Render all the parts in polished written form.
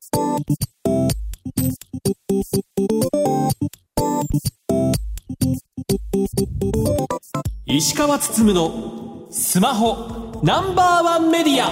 石川つつむのスマホナンバーワンメディア。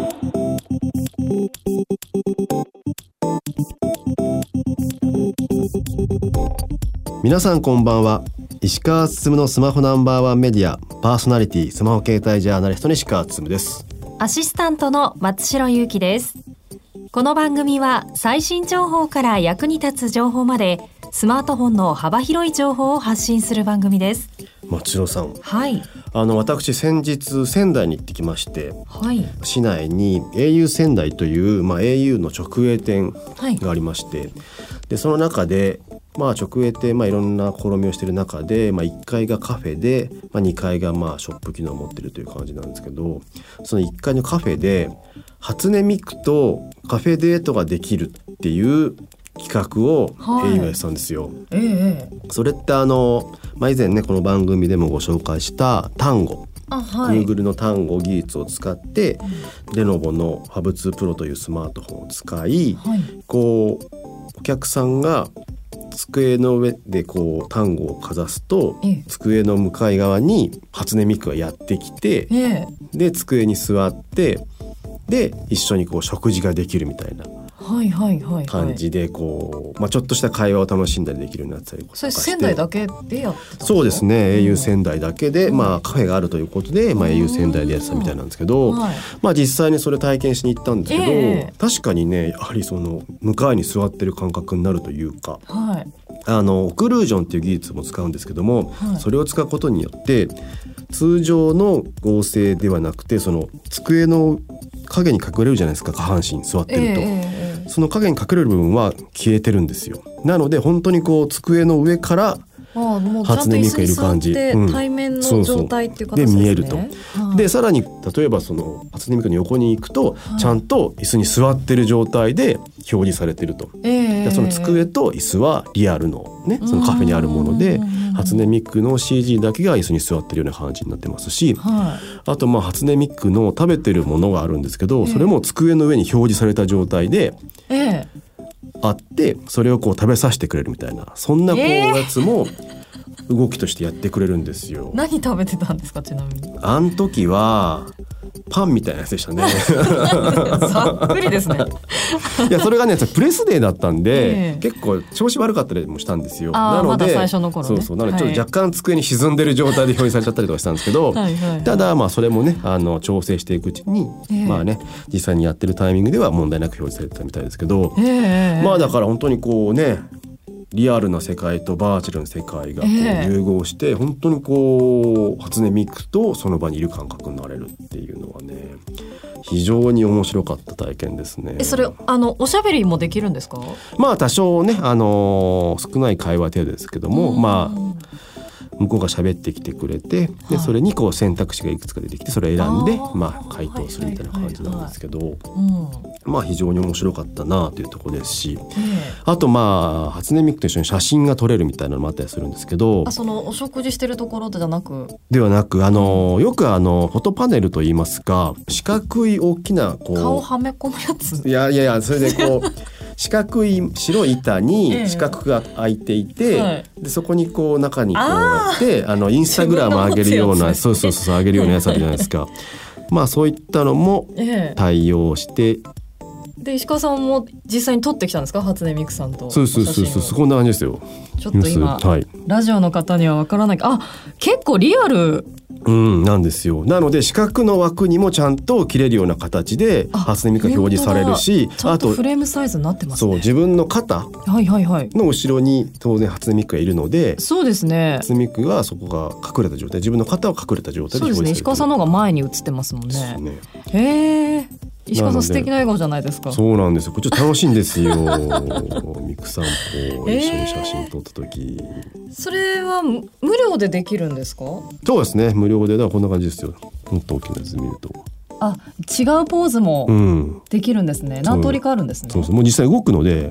皆さんこんばんは。石川つつむのスマホナンバーワンメディアパーソナリティスマホ携帯ジャーナリストの石川つつむです。 アシスタントの松代ゆうきです。この番組は最新情報から役に立つ情報までスマートフォンの幅広い情報を発信する番組です。 松代さん、 はい、 私先日仙台に行ってきまして、 はい、 市内に au 仙台という、au の直営店がありまして、でその中で直営店、いろんな試みをしている中で、1階がカフェで、2階がショップ機能を持っているという感じなんですけど、その1階のカフェで初音ミクとカフェデートができるっていう企画を au がやってたんですよ。それって以前ねこの番組でもご紹介した単語、Google の単語技術を使って、レノボの Hub2 Pro というスマートフォンを使い、お客さんが机の上で単語をかざすと、机の向かい側に初音ミクがやってきて、で机に座ってで一緒に食事ができるみたいな感じでちょっとした会話を楽しんだりできるようになってたりとかして。 それ仙台だけでやってたんですか？ そうですね、au 仙台だけで、カフェがあるということで、au 仙台でやってたみたいなんですけど、実際にそれ体験しに行ったんですけど、確かにねやはりその向かいに座ってる感覚になるというか、オクルージョンっていう技術も使うんですけども、それを使うことによって通常の合成ではなくて、その机の影に隠れるじゃないですか、下半身座ってると、その影に隠れる部分は消えてるんですよ。なので本当に机の上から初音ミクがいる感じ、 対面の状態っていう形ですね。 で見えると、でさらに例えばその初音ミクの横に行くと、ちゃんと椅子に座ってる状態で表示されてると、でその机と椅子はリアルのね、そのカフェにあるもので、初音ミクの CG だけが椅子に座ってるような感じになってますし、あと初音ミクの食べてるものがあるんですけど、それも机の上に表示された状態であって、それを食べさせてくれるみたいな、そんなやつも動きとしてやってくれるんですよ。 何食べてたんですか、ちなみに。 あの時はパンみたいなやつでしたね。 ざっくりですね。 いやそれがねプレスデーだったんで、結構調子悪かったりもしたんですよ。なのでまだ最初の頃ね。 なのでちょっと若干机に沈んでる状態で表示されちゃったりとかしたんですけど、ただそれもね調整していくうちに、実際にやってるタイミングでは問題なく表示されてたみたいですけど、だから本当にリアルな世界とバーチャルな世界が融合して、本当に初音ミクとその場にいる感覚になれるっていうのはね、非常に面白かった体験ですね。 それおしゃべりもできるんですか？ 多少ね少ない会話程度ですけども、向こうが喋ってきてくれて、でそれに選択肢がいくつか出てきて、それを選んで回答するみたいな感じなんですけど、非常に面白かったなというところですし、あと初音ミクと一緒に写真が撮れるみたいなのもあったりするんですけど、 そのお食事してるところではなくよくフォトパネルといいますか、四角い大きな顔はめ込むやつ、 いやそれで四角い白い板に四角が開いていて、でそこに中にやってインスタグラム上げるような、そう上げるようなやつあるじゃないですか。そういったのも対応して、 で石川さんも実際に撮ってきたんですか、初音ミクさんと。 そうこんな感じですよ。 ちょっと今、ラジオの方には分からない、結構リアルなんですよ。なので四角の枠にもちゃんと切れるような形で初音ミクが表示されるし、 ちゃんとフレームサイズになってますね。 自分の肩の後ろに当然初音ミクがいるので、 そうですね、 初音ミクがそこが隠れた状態、自分の肩は隠れた状態で表示される。そうですね、 石川さんの方が前に映ってますもんね。石川さん素敵な笑顔じゃないですか。 そうなんですよ、こっち楽しいんですよ。ミクさんと一緒に写真撮った時、 それは無料でできるんですか？ そうですね、無料で。こんな感じですよ。もっと大きなやつ見ると違うポーズもできるんですね。何通りかあるんですね。 もう実際動くので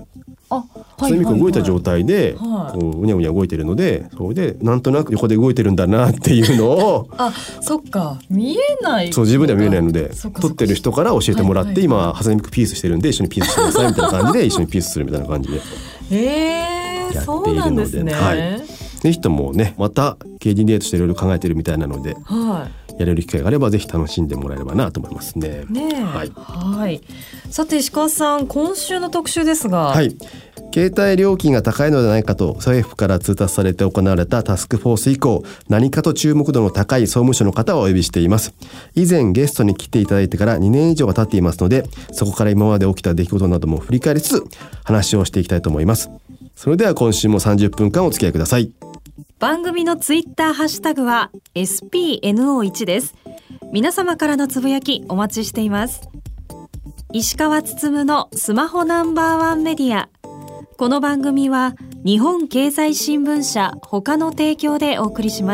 初音ミク動いた状態でこううにゃうにゃ動いてるので、それでなんとなく横で動いてるんだなっていうのをそっか、見えない。 そう、自分では見えないので撮ってる人から教えてもらって、今初音ミクピースしてるんで一緒にピースしてくださいみたいな感じで一緒にピースするみたいな感じでやっているので、ぜひともね、また KDDI としていろいろ考えてるみたいなので、やれる機会があればぜひ楽しんでもらえればなと思いますね。 さて石川さん、今週の特集ですが、 携帯料金が高いのではないかと政府から通達されて行われたタスクフォース以降、何かと注目度の高い総務省の方をお呼びしています。以前ゲストに来ていただいてから2年以上が経っていますので、そこから今まで起きた出来事なども振り返りつつ話をしていきたいと思います。それでは今週も30分間お付き合いください。 番組のツイッターハッシュタグは SPNO1 です。皆様からのつぶやきお待ちしています。石川つつむのスマホナンバーワンメディア。この番組は日本経済新聞社他の提供でお送りします。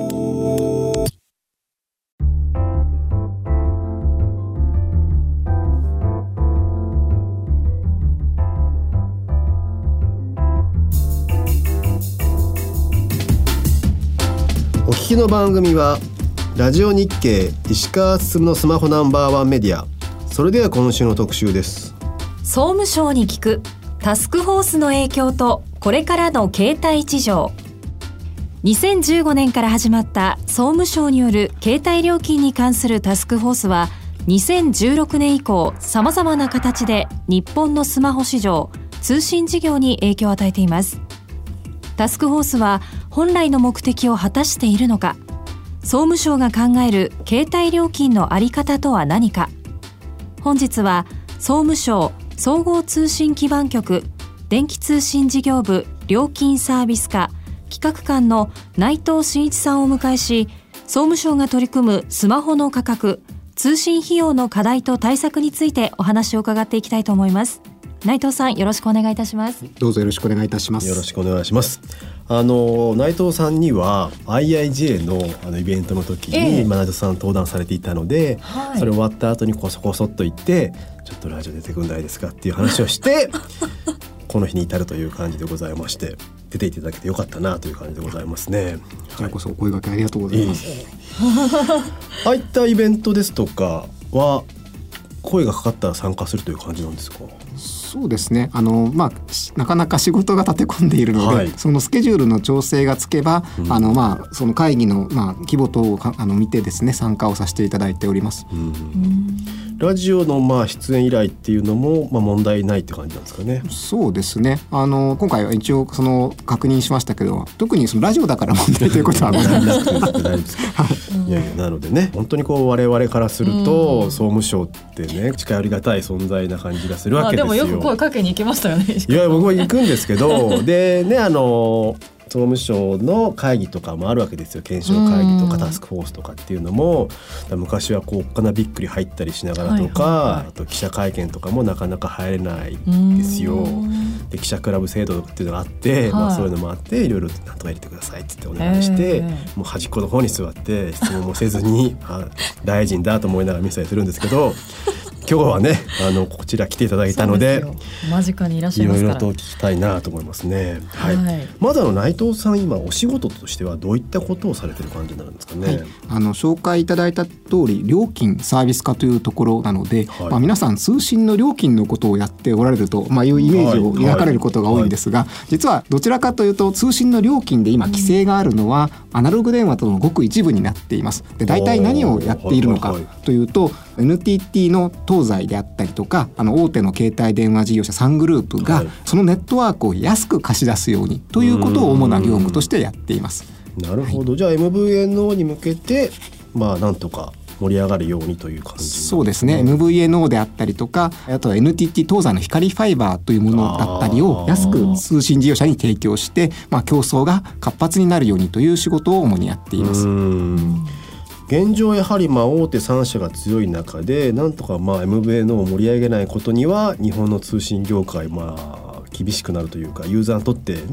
お聞きの番組はラジオ日経石川つつむのスマホナンバーワンメディア。それでは今週の特集です。 総務省に聞くタスクフォースの影響とこれからの携帯事情。2015年から始まった総務省による携帯料金に関するタスクフォースは、2016年以降さまざまな形で日本のスマホ市場、通信事業に影響を与えています。タスクフォースは本来の目的を果たしているのか、総務省が考える携帯料金の在り方とは何か。本日は総務省総合通信基盤局電気通信事業部料金サービス課企画官の内藤真一さんをお迎えし、総務省が取り組むスマホの価格、通信費用の課題と対策についてお話を伺っていきたいと思います。内藤さん、よろしくお願いいたします。 どうぞよろしくお願いいたします。 よろしくお願いします。内藤さんには IIJ のイベントの時に、内藤さん登壇されていたので、それ終わった後にこそこそっと言って、ちょっとラジオ出てくんないですかっていう話をしてこの日に至るという感じでございまして、出ていただけてよかったなという感じでございますね。 こちらこそお声掛けありがとうございます。 ああいったイベントですとかは声がかかったら参加するという感じなんですか？ そうですね、なかなか仕事が立て込んでいるので、そのスケジュールの調整がつけば、その会議の、規模等を見てですね、参加をさせていただいております。 ラジオの出演依頼っていうのも問題ないって感じなんですかね？ そうですね、今回は一応その確認しましたけど、特にそのラジオだから問題ということはございません。 なのでね、本当に我々からすると、総務省ってね、近寄りがたい存在な感じがするわけですよ。 でもよく声かけに行きましたよね。 いや、僕は行くんですけどでね、総務省の会議とかもあるわけですよ。検証会議とかタスクフォースとかっていうのも、昔はおっかなびっくり入ったりしながらとか、あと記者会見とかもなかなか入れないんですよ。で記者クラブ制度っていうのがあって、そういうのもあって、いろいろなんとか入れてくださいって言ってお願いして、もう端っこの方に座って質問もせずに大臣だと思いながら見せたりするんですけど今日はね、こちら来ていただいたので、 間近にいらっしゃいますから、 いろいろと聞きたいなと思いますね。まず内藤さん、今お仕事としてはどういったことをされてる感じになるんですかね？ 紹介いただいた通り、料金サービス化というところなので、皆さん通信の料金のことをやっておられると、いうイメージを抱かれることが多いんですが、実はどちらかというと通信の料金で今規制があるのは、アナログ電話とのごく一部になっています。で、大体何をやっているのかというと、NTT の東西であったりとか、大手の携帯電話事業者3グループが、そのネットワークを安く貸し出すようにということを主な業務としてやっています。 なるほど、じゃあ MVNO に向けてなんとか盛り上がるようにという感じ、 そうですね。 MVNO であったりとか、あとは NTT 東西の光ファイバーというものだったりを安く通信事業者に提供して、競争が活発になるようにという仕事を主にやっています。 現状やはり大手3社が強い中で、なんとかMVNO を盛り上げないことには日本の通信業界厳しくなるというか、ユーザーにとってね、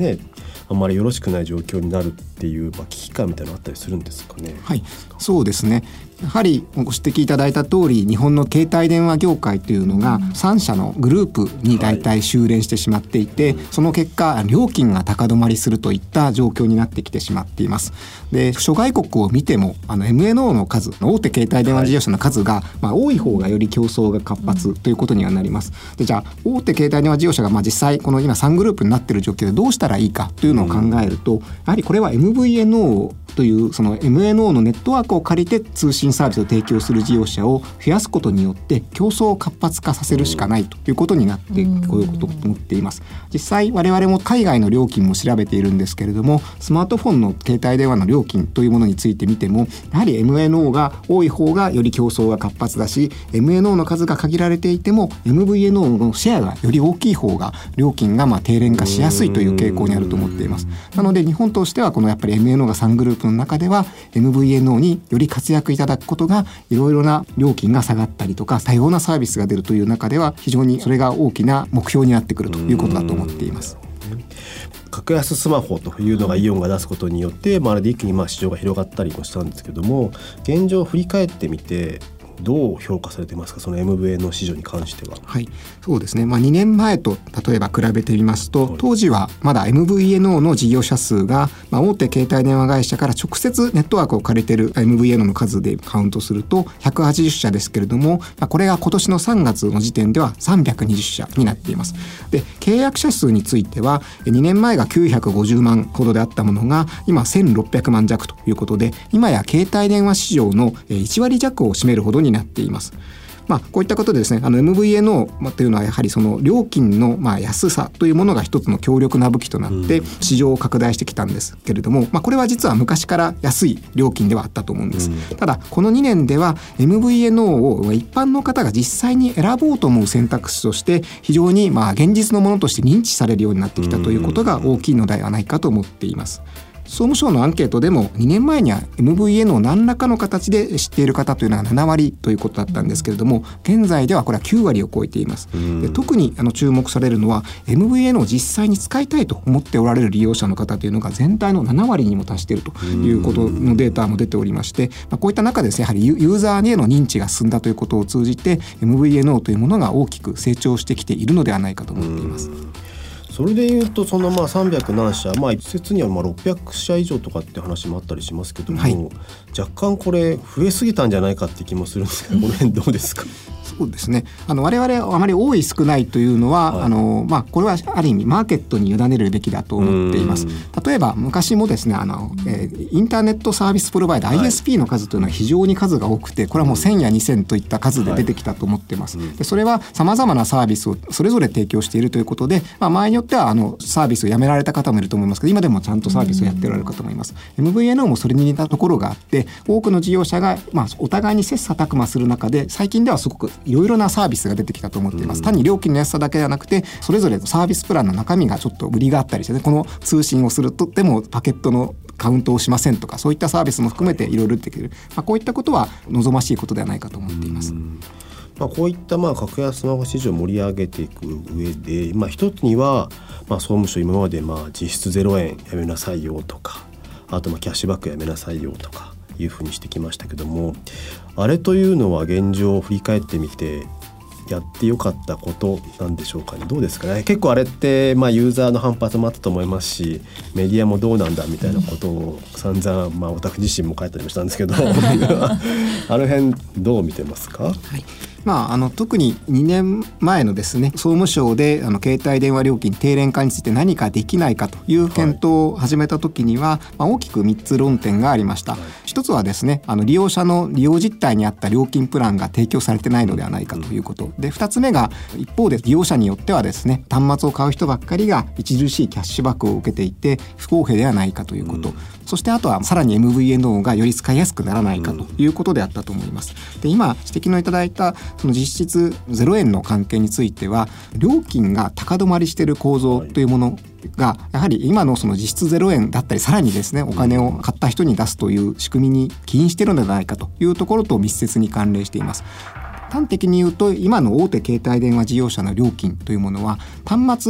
あんまりよろしくない状況になるっていう、危機感みたいなのあったりするんですかね。 はい、そうですね。やはりご指摘いただいた通り、日本の携帯電話業界というのが3社のグループに大体収連してしまっていて、その結果料金が高止まりするといった状況になってきてしまっています。で、諸外国を見てもMNO の数、大手携帯電話事業者の数が、多い方がより競争が活発ということにはなります。で、じゃあ大手携帯電話事業者が実際この今3グループになっている状況でどうしたらいいかというのを考えると、やはりこれは MVNO というその MNO のネットワークを借りて通信サービスを提供する事業者を増やすことによって競争を活発化させるしかないということになってこういうことを思っています。実際我々も海外の料金も調べているんですけれども、スマートフォンの携帯電話の料金というものについて見ても、やはり MNO が多い方がより競争が活発だし、 MNO の数が限られていても MVNO のシェアがより大きい方が料金が低廉化しやすいという傾向にあると思っています。なので日本としてはこのやっぱり MNO が3グループの中では MVNO により活躍いただくことが、いろいろな料金が下がったりとか多様なサービスが出るという中では非常にそれが大きな目標になってくるということだと思っています。 格安スマホというのがイオンが出すことによって、あれで一気に市場が広がったりもしたんですけども、現状を振り返ってみてどう評価されてますか、その MVNO 市場に関しては。 はい、そうですね。2年前と例えば比べてみますと、当時はまだ MVNO の事業者数が、大手携帯電話会社から直接ネットワークを借りている MVNO の数でカウントすると180社ですけれども、これが今年の3月の時点では320社になっています。で、契約者数については2年前が950万ほどであったものが今1600万弱ということで、今や携帯電話市場の1割弱を占めるほどになっています。こういったことでですね、MVNO というのはやはりその料金の安さというものが一つの強力な武器となって市場を拡大してきたんですけれども、これは実は昔から安い料金ではあったと思うんです。ただこの2年では MVNO を一般の方が実際に選ぼうと思う選択肢として非常に現実のものとして認知されるようになってきたということが大きいのではないかと思っています。総務省のアンケートでも2年前には MVNO を何らかの形で知っている方というのは7割ということだったんですけれども、現在ではこれは9割を超えています。で、特に注目されるのは MVNO を実際に使いたいと思っておられる利用者の方というのが全体の7割にも達しているということのデータも出ておりまして、こういった中でですね、やはりユーザーへの認知が進んだということを通じて MVNO というものが大きく成長してきているのではないかと思っています。 それでいうとその300何社、一説には600社以上とかって話もあったりしますけども、若干これ増えすぎたんじゃないかって気もするんですけど、この辺どうですか？ そうですね。我々あまり多い少ないというのは、これはある意味マーケットに委ねるべきだと思っています。例えば昔もですね、インターネットサービスプロバイダー、ISP の数というのは非常に数が多くて、これはもう1000や2000といった数で出てきたと思っています。で、それはさまざまなサービスをそれぞれ提供しているということで、場合によってはサービスをやめられた方もいると思いますけど、今でもちゃんとサービスをやっておられる方もいます。MVNO もそれに似たところがあって、多くの事業者が、お互いに切磋琢磨する中で、最近ではすごくいろいろなサービスが出てきたと思っています。単に料金の安さだけではなくて、それぞれサービスプランの中身がちょっと売りがあったりして、この通信をするとでもパケットのカウントをしませんとか、そういったサービスも含めていろいろ出てくる、こういったことは望ましいことではないかと思っています。 こういった格安スマホ市場を盛り上げていく上で、一つには、総務省今まで実質0円やめなさいよとか、あとキャッシュバックやめなさいよとかいうふうにしてきましたけども、あれというのは現状を振り返ってみてやってよかったことなんでしょうかね。どうですかね。結構あれってユーザーの反発もあったと思いますし、メディアもどうなんだみたいなことを散々、私自身も書いたりもしたんですけどあの辺どう見てますか？ 特に2年前のですね、総務省で携帯電話料金低廉化について何かできないかという検討を始めた時には、大きく3つ論点がありました。一つはですね、利用者の利用実態に合った料金プランが提供されてないのではないかということで、2つ目が一方で利用者によってはですね、端末を買う人ばっかりが著しいキャッシュバックを受けていて不公平ではないかということ、そしてあとはさらに MVNO がより使いやすくならないかということであったと思います。で、今指摘のいただいたその実質0円の関係については、料金が高止まりしている構造というものがやはり今のその実質0円だったり、さらにですねお金を買った人に出すという仕組みに起因しているのではないかというところと密接に関連しています。端的に言うと、今の大手携帯電話事業者の料金というものは端末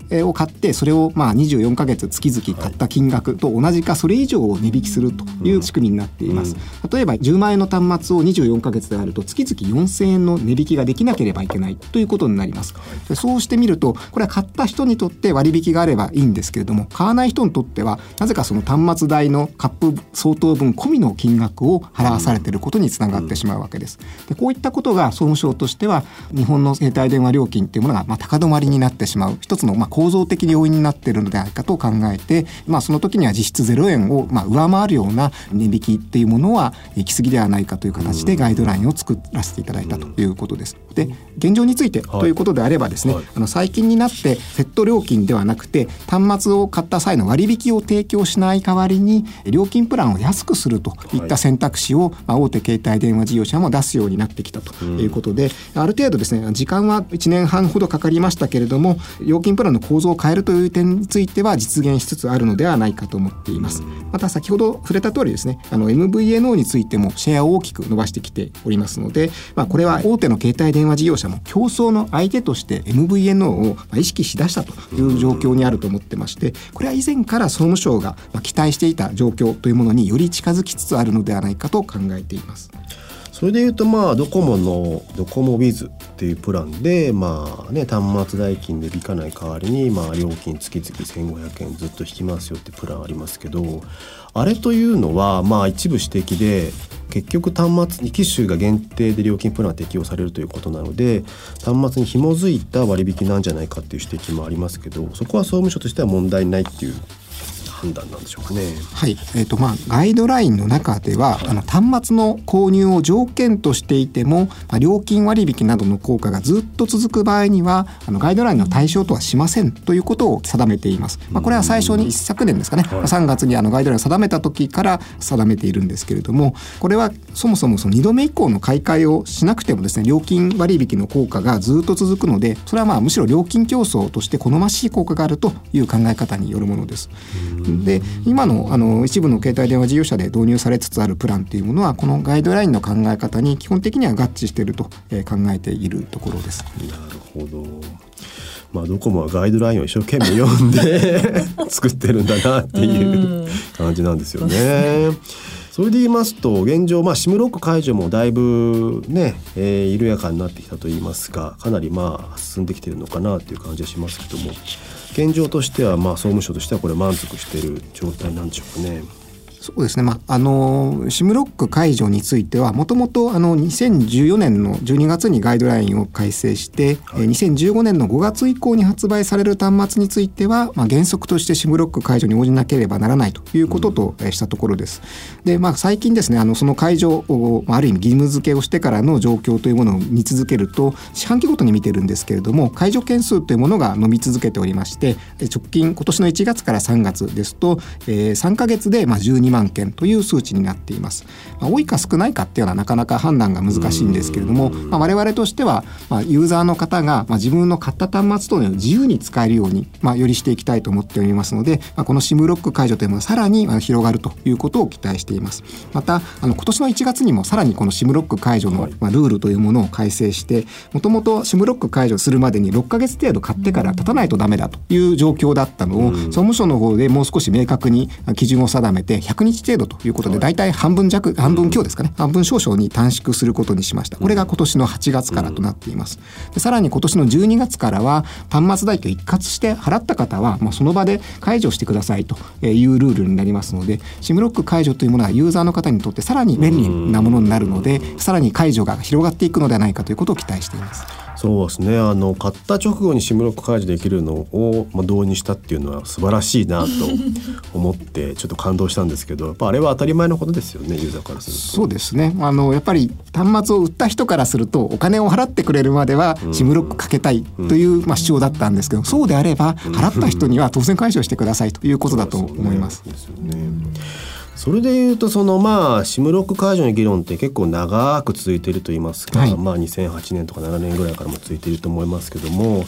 を買ってそれを24ヶ月月々買った金額と同じかそれ以上を値引きするという仕組みになっています。例えば10万円の端末を24ヶ月であると月々4000円の値引きができなければいけないということになります。でそうしてみるとこれは買った人にとって割引があればいいんですけれども、買わない人にとってはなぜかその端末代のカップ相当分込みの金額を払わされていることにつながってしまうわけです。でこういったことが総務省としては日本の携帯電話料金というものが高止まりになってしまう一つの構造的要因になっているのではないかと考えて、その時には実質0円を上回るような値引きっていうものは行き過ぎではないかという形でガイドラインを作らせていただいたということです。で現状についてということであればですね、最近になってセット料金ではなくて端末を買った際の割引を提供しない代わりに料金プランを安くするといった選択肢を大手携帯電話事業者も出すようになってきたということで、ある程度ですね時間は1年半ほどかかりましたけれども料金プランの構造を変えるという点については実現しつつあるのではないかと思っています。また先ほど触れた通りですねMVNO についてもシェアを大きく伸ばしてきておりますので、これは大手の携帯電話事業者も競争の相手として MVNO を意識しだしたという状況にあると思ってまして、これは以前から総務省が期待していた状況というものにより近づきつつあるのではないかと考えています。 それでいうとドコモのドコモビズっていうプランで端末代金で引かない代わりに料金月々1500円ずっと引きますよってプランありますけど、あれというのは一部指摘で結局端末に機種が限定で料金プランが適用されるということなので端末に紐づいた割引なんじゃないかっていう指摘もありますけど、そこは総務省としては問題ないっていう判断なんでしょうかね。 はい、ガイドラインの中では、端末の購入を条件としていても、料金割引などの効果がずっと続く場合にはガイドラインの対象とはしませんということを定めています。これは最初に一昨年ですかね、3月にガイドラインを定めた時から定めているんですけれども、これはそもそも2度目以降の買い替えをしなくてもですね料金割引の効果がずっと続くので、それはむしろ料金競争として好ましい効果があるという考え方によるものです。で今の一部の携帯電話事業者で導入されつつあるプランというものはこのガイドラインの考え方に基本的には合致していると考えているところです。 なるほど。ドコモはガイドラインを一生懸命読んで作ってるんだなっていう感じなんですよね。それで言いますと現状SIMロック解除もだいぶ緩やかになってきたといいますか、かなり進んできているのかなという感じはしますけども、現状としては総務省としてはこれ満足している状態なんでしょうかね。 そうですね、SIMロック解除についてはもともと2014年の12月にガイドラインを改正して、2015年の5月以降に発売される端末については、原則として SIMロック解除に応じなければならないということとしたところです。で、最近ですねその解除をある意味義務付けをしてからの状況というものを見続けると四半期ごとに見てるんですけれども、解除件数というものが伸び続けておりまして、直近今年の1月から3月ですと、3ヶ月で12万件という数値になっています。多いか少ないかっていうのはなかなか判断が難しいんですけれども、我々としては、ユーザーの方が、自分の買った端末等を自由に使えるように、よりしていきたいと思っておりますので、この SIM ロック解除というのはさらに広がるということを期待しています。また今年の1月にもさらにこの SIM ロック解除の、ルールというものを改正して、もともと SIM ロック解除するまでに6ヶ月程度買ってから経たないとダメだという状況だったのを、総務省の方でもう少し明確に基準を定めて100日程度ということで、だいたい半分強ですかね、半分少々に短縮することにしました。これが今年の8月からとなっています。でさらに今年の12月からは端末代金を一括して払った方は、その場で解除してくださいというルールになりますので、SIMロック解除というものはユーザーの方にとってさらに便利なものになるので、さらに解除が広がっていくのではないかということを期待しています。 そうですね、買った直後に SIMロック解除できるのを、導入したっていうのは素晴らしいなと思ってちょっと感動したんですけど、やっぱあれは当たり前のことですよね、ユーザーからすると。 そうですね、やっぱり端末を売った人からするとお金を払ってくれるまでは SIMロックかけたいという、主張だったんですけど、そうであれば払った人には当然解除してくださいということだと思います。 それでいうとSIMロック解除の議論って結構長く続いているといいますか、2008年とか7年ぐらいからも続いていると思いますけども、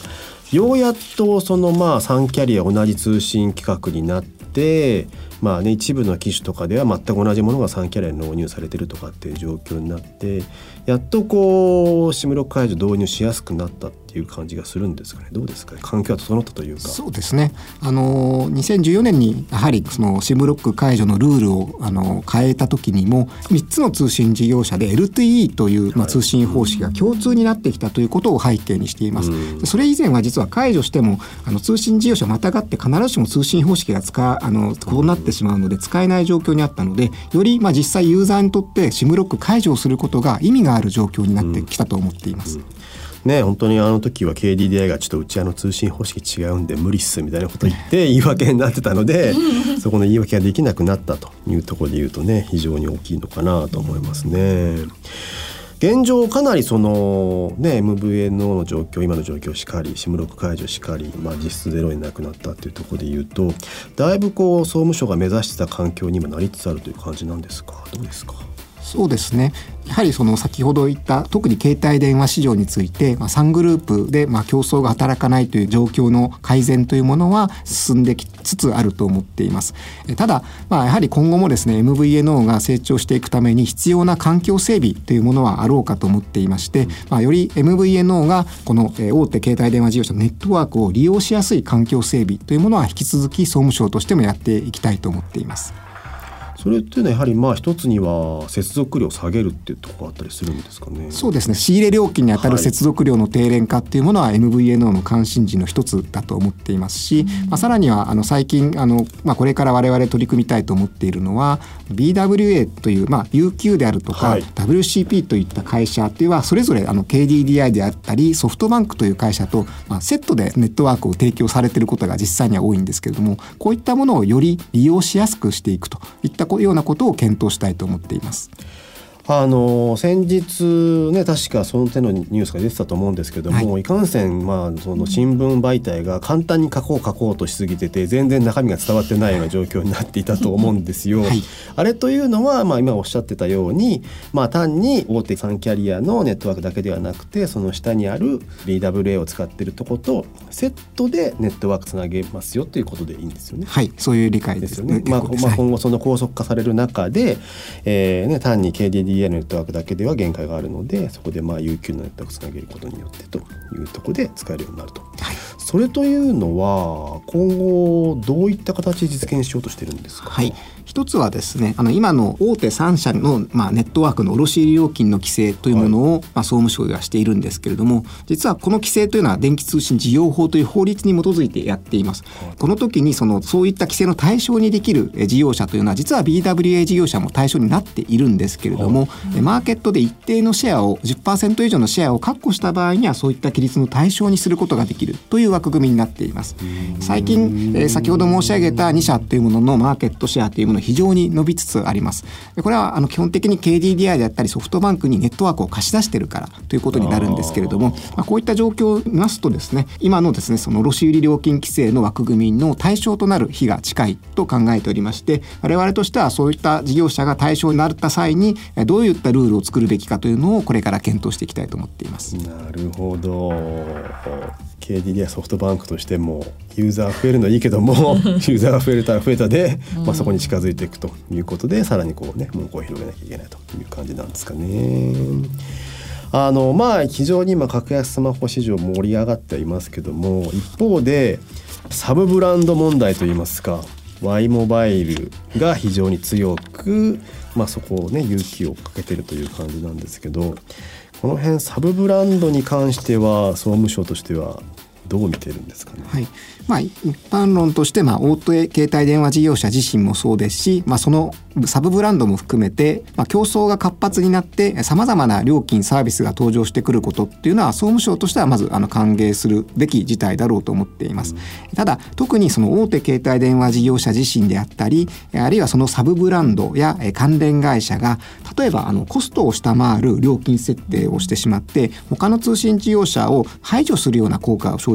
ようやっとその3キャリア同じ通信規格になって、一部の機種とかでは全く同じものが3キャリアに納入されてるとかっていう状況になって、やっとSIMロック解除導入しやすくなったっていう感じがするんですかね。どうですかね、環境は整ったというか。 そうですね、2014年にやはりそのSIMロック解除のルールを変えた時にも3つの通信事業者で LTE という、通信方式が共通になってきたということを背景にしています。それ以前は実は解除しても通信事業者またがって必ずしも通信方式が異なってしまうので使えない状況にあったので、より実際ユーザーにとって SIMロック解除をすることが意味がある状況になってきたと思っています。 本当にあの時は KDDI がちょっとうち通信方式違うんで無理っすみたいなこと言って言い訳になってたのでそこの言い訳ができなくなったというところで言うとね、非常に大きいのかなと思いますね。現状かなりその、MVNO の状況、今の状況しかり、SIMロック解除しかり、実質ゼロになくなったというところで言うと、だいぶ総務省が目指してた環境に今なりつつあるという感じなんですか。どうですか。 そうですね、やはり先ほど言った特に携帯電話市場について、3グループで競争が働かないという状況の改善というものは進んできつつあると思っています。ただ、やはり今後もですね MVNO が成長していくために必要な環境整備というものはあろうかと思っていまして、より MVNO がこの大手携帯電話事業者のネットワークを利用しやすい環境整備というものは引き続き総務省としてもやっていきたいと思っています。 それっていうのはやはり一つには接続料を下げるっていうところがあったりするんですかね。 そうですね、仕入れ料金にあたる接続料の低廉化っていうものは MVNO の関心事の一つだと思っていますし、さらには最近これから我々取り組みたいと思っているのは BWA という、UQ であるとか、WCP といった会社というのはそれぞれKDDI であったりソフトバンクという会社と、セットでネットワークを提供されていることが実際には多いんですけれども、こういったものをより利用しやすくしていくといったようなことを検討したいと思っています。 先日ね、確かその手のニュースが出てたと思うんですけども、いかんせんその新聞媒体が簡単に書こうとしすぎてて全然中身が伝わってないような状況になっていたと思うんですよ。あれというのは、今おっしゃってたように、単に大手3キャリアのネットワークだけではなくて、その下にある BWA を使っているところとセットでネットワークつなげますよということでいいんですよね。 はい、そういう理解ですよね。 今後その高速化される中で、単に KDDIのネットワークだけでは限界があるので、そこでUQ のネットワークをつなげることによってというところで使えるようになると、それというのは今後どういった形で実現しようとしているんですか。 一つはですね、今の大手3社の、ネットワークの卸売料金の規制というものを、総務省ではしているんですけれども、実はこの規制というのは電気通信事業法という法律に基づいてやっています。この時にそういった規制の対象にできる事業者というのは実は BWA 事業者も対象になっているんですけれども、マーケットで一定のシェアを 10% 以上のシェアを確保した場合にはそういった規律の対象にすることができるという枠組みになっています。最近、先ほど申し上げた2社というもののマーケットシェアというもの非常に伸びつつあります。これは基本的に KDDI であったりソフトバンクにネットワークを貸し出しているからということになるんですけれども、こういった状況を見ますとですね、今のですねその卸売料金規制の枠組みの対象となる日が近いと考えておりまして、我々としてはそういった事業者が対象になった際にどういったルールを作るべきかというのをこれから検討していきたいと思っています。 なるほど。KDDI ソフトバンクとしてもユーザー増えるのいいけどもユーザーが増えたら増えたで、そこに近づいていくということで、さらに門戸を広げなきゃいけないという感じなんですかね。非常に今格安スマホ市場盛り上がっていますけども、一方でサブブランド問題といいますか、Y モバイルが非常に強く、そこを勇気をかけているという感じなんですけど、この辺サブブランドに関しては総務省としてはどう見てるんですかね。 一般論として大手携帯電話事業者自身もそうですし、そのサブブランドも含めて、競争が活発になってさまざまな料金サービスが登場してくることっていうのは総務省としてはまず歓迎するべき事態だろうと思っています。ただ特にその大手携帯電話事業者自身であったり、あるいはそのサブブランドや関連会社が例えばコストを下回る料金設定をしてしまって他の通信事業者を排除するような効果を生じ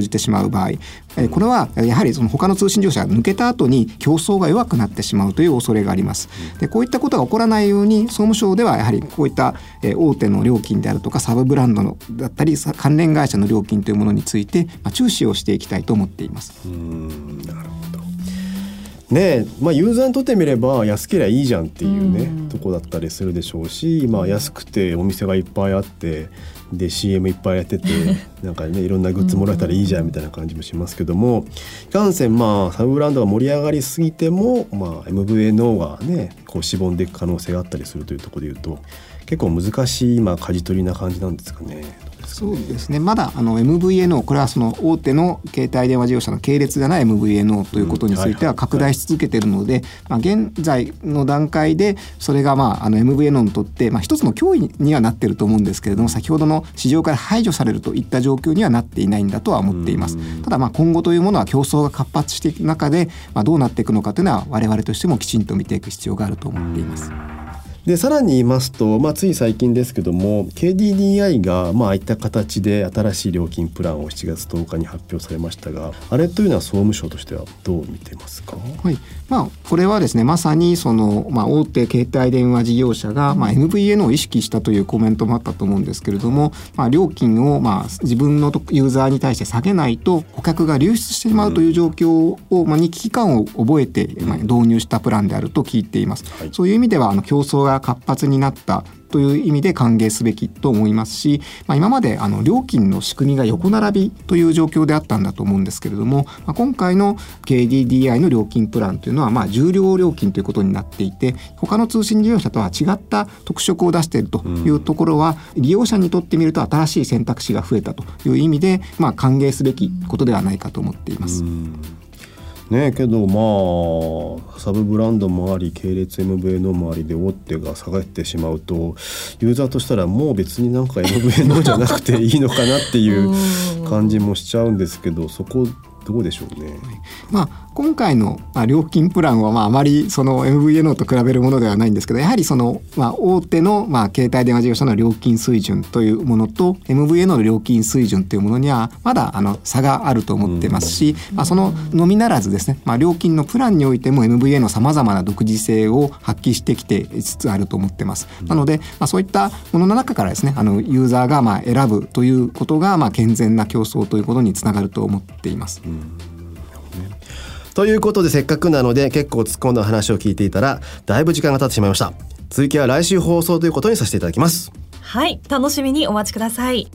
じてしまう場合、これはやはりその他の通信事業者が抜けた後に競争が弱くなってしまうという恐れがあります。でこういったことが起こらないように総務省ではやはりこういった大手の料金であるとかサブブランドのだったり関連会社の料金というものについて注視をしていきたいと思っています。 なるほどね。ユーザーにとってみれば安ければいいじゃんっていうね、とこだったりするでしょうし、安くてお店がいっぱいあってで CM いっぱいやっててなんかねいろんなグッズもらえたらいいじゃんみたいな感じもしますけども、いかんせんサブブランドが盛り上がりすぎても、MVNO がねこうしぼんでいく可能性があったりするというところでいうと結構難しい舵取りな感じなんですかね。 そうですね。まだMVNO、これはその大手の携帯電話事業者の系列がない MVNO ということについては拡大し続けているので、現在の段階でそれがMVNO にとって一つの脅威にはなっていると思うんですけれども、先ほどの市場から排除されるといった状況にはなっていないんだとは思っています。ただ今後というものは競争が活発していく中でどうなっていくのかというのは我々としてもきちんと見ていく必要があると思っています。 でさらに言いますと、つい最近ですけども KDDI がああいった形で新しい料金プランを7月10日に発表されましたが、あれというのは総務省としてはどう見てますか？ はい、これはですね、まさにその、大手携帯電話事業者が、MVNO を意識したというコメントもあったと思うんですけれども、料金を自分のユーザーに対して下げないと顧客が流出してしまうという状況を、に危機感を覚えて、導入したプランであると聞いています。そういう意味では競争が活発になったという意味で歓迎すべきと思いますし、今まで料金の仕組みが横並びという状況であったんだと思うんですけれども、今回の KDDI の料金プランというのは重量料金ということになっていて、他の通信事業者とは違った特色を出しているというところは、利用者にとってみると新しい選択肢が増えたという意味で、歓迎すべきことではないかと思っています。 けどサブブランドもあり系列 MVNO もありで大手が下がってしまうとユーザーとしたらもう別になんか MVNO じゃなくていいのかなっていう感じもしちゃうんですけど、そこどうでしょうね。 今回の料金プランはあまりその MVNO と比べるものではないんですけど、やはりその大手の携帯電話事業者の料金水準というものと MVNO の料金水準というものにはまだ差があると思ってますし、そののみならずですね、料金のプランにおいても MVNO さまざまな独自性を発揮してきてつつあると思ってます。なのでそういったものの中からですね、ユーザーが選ぶということが健全な競争ということにつながると思っています。 ということでせっかくなので結構突っ込んだ話を聞いていたらだいぶ時間が経ってしまいました。続きは来週放送ということにさせていただきます。 はい、楽しみにお待ちください。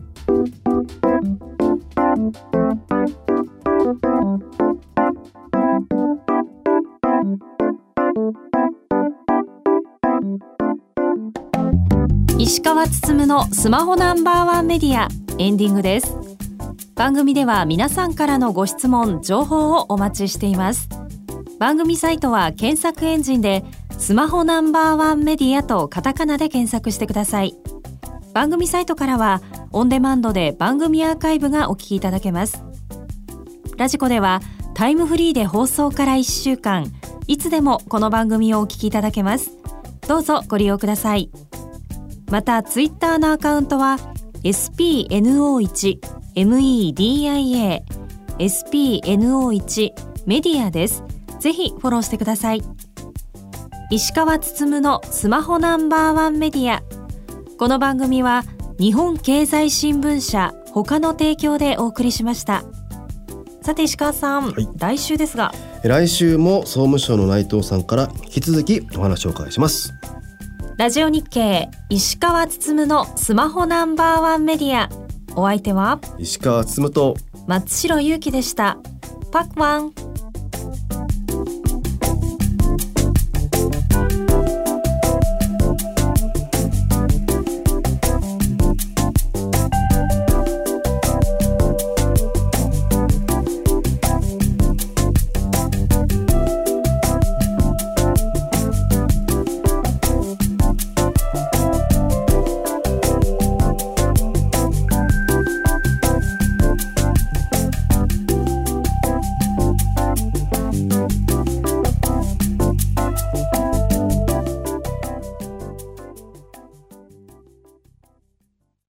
石川つつむのスマホナンバーワンメディアエンディングです。番組では皆さんからのご質問情報をお待ちしています。番組サイトは検索エンジンでスマホナンバーワンメディアとカタカナで検索してください。番組サイトからはオンデマンドで番組アーカイブがお聞きいただけます。ラジコではタイムフリーで放送から1週間いつでもこの番組をお聞きいただけます。どうぞご利用ください。またツイッターのアカウントは SPNO1MEDIA SPNO1 メディアです。ぜひフォローしてください。石川つつむのスマホナンバーワンメディア。この番組は日本経済新聞社他の提供でお送りしました。さて石川さん、来週ですが、 来週も総務省の内藤さんから引き続きお話をお伺いします。 ラジオ日経石川つつむのスマホナンバーワンメディア。お相手は石川つつむと松代ゆうきでした。パックワン。